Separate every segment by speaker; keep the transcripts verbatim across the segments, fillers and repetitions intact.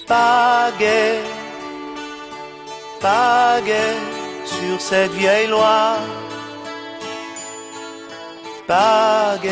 Speaker 1: Pagaie, pagaie sur cette vieille Loire. Pagaie,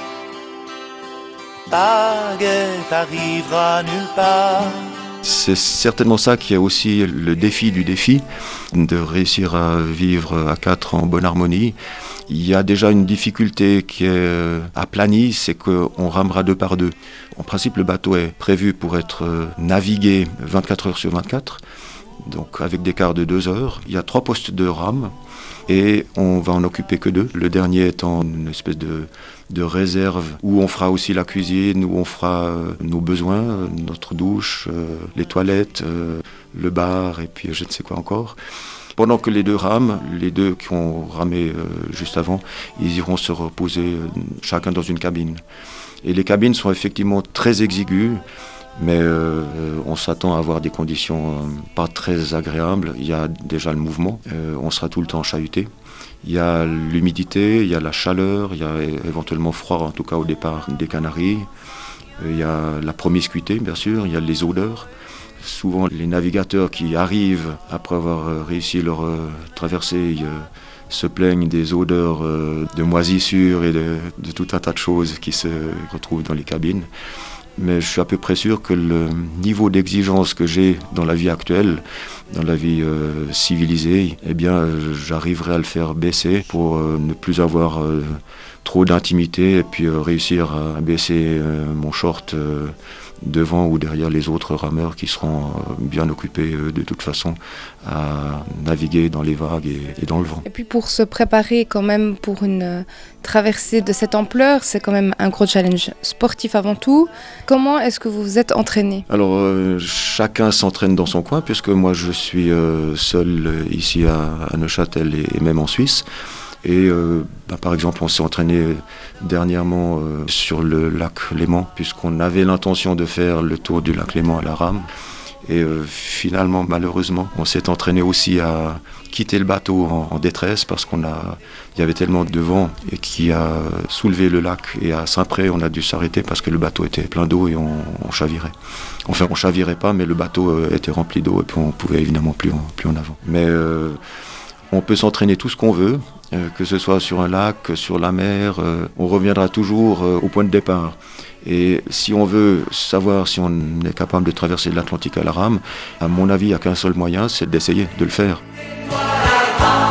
Speaker 1: pagaie, t'arriveras nulle part.
Speaker 2: C'est certainement ça qui est aussi le défi du défi, de réussir à vivre à quatre en bonne harmonie. Il y a déjà une difficulté qui est aplanie, c'est qu'on ramera deux par deux. En principe, le bateau est prévu pour être navigué vingt-quatre heures sur vingt-quatre, donc avec des quarts de deux heures. Il y a trois postes de rame et on va en occuper que deux. Le dernier étant une espèce de, de réserve où on fera aussi la cuisine, où on fera euh, nos besoins, euh, notre douche, euh, les toilettes, euh, le bar et puis je ne sais quoi encore. Pendant que les deux rament, les deux qui ont ramé euh, juste avant, ils iront se reposer euh, chacun dans une cabine. Et les cabines sont effectivement très exiguës, mais euh, on s'attend à avoir des conditions euh, pas très agréables. Il y a déjà le mouvement, euh, on sera tout le temps chahuté. Il y a l'humidité, il y a la chaleur, il y a éventuellement froid, en tout cas au départ des Canaries. Euh, il y a la promiscuité, bien sûr, il y a les odeurs. Souvent, les navigateurs qui arrivent après avoir réussi leur euh, traversée euh, se plaignent des odeurs euh, de moisissure et de, de tout un tas de choses qui se retrouvent dans les cabines. Mais je suis à peu près sûr que le niveau d'exigence que j'ai dans la vie actuelle, dans la vie euh, civilisée, eh bien, j'arriverai à le faire baisser pour euh, ne plus avoir euh, trop d'intimité et puis euh, réussir à baisser euh, mon short euh, devant ou derrière les autres rameurs qui seront euh, bien occupés euh, de toute façon à naviguer dans les vagues et, et dans le vent.
Speaker 3: Et puis pour se préparer quand même pour une euh, traversée de cette ampleur, c'est quand même un gros challenge sportif avant tout. Comment est-ce que vous vous êtes entraîné ?
Speaker 2: Alors euh, chacun s'entraîne dans son coin puisque moi je suis euh, seul euh, ici à, à Neuchâtel et, et même en Suisse. Et euh, bah, par exemple, on s'est entraîné dernièrement euh, sur le lac Léman, puisqu'on avait l'intention de faire le tour du lac Léman à la rame. Et euh, finalement, malheureusement, on s'est entraîné aussi à quitter le bateau en, en détresse parce qu'on a, il y avait tellement de vent et qui a soulevé le lac. Et à Saint-Pré, on a dû s'arrêter parce que le bateau était plein d'eau et on, on chavirait. Enfin, on chavirait pas, mais le bateau euh, était rempli d'eau et puis on pouvait évidemment plus en, plus en avant. Mais euh, on peut s'entraîner tout ce qu'on veut. Euh, que ce soit sur un lac, sur la mer, euh, on reviendra toujours euh, au point de départ. Et si on veut savoir si on est capable de traverser l'Atlantique à la rame, à mon avis, il n'y a qu'un seul moyen, c'est d'essayer de le faire.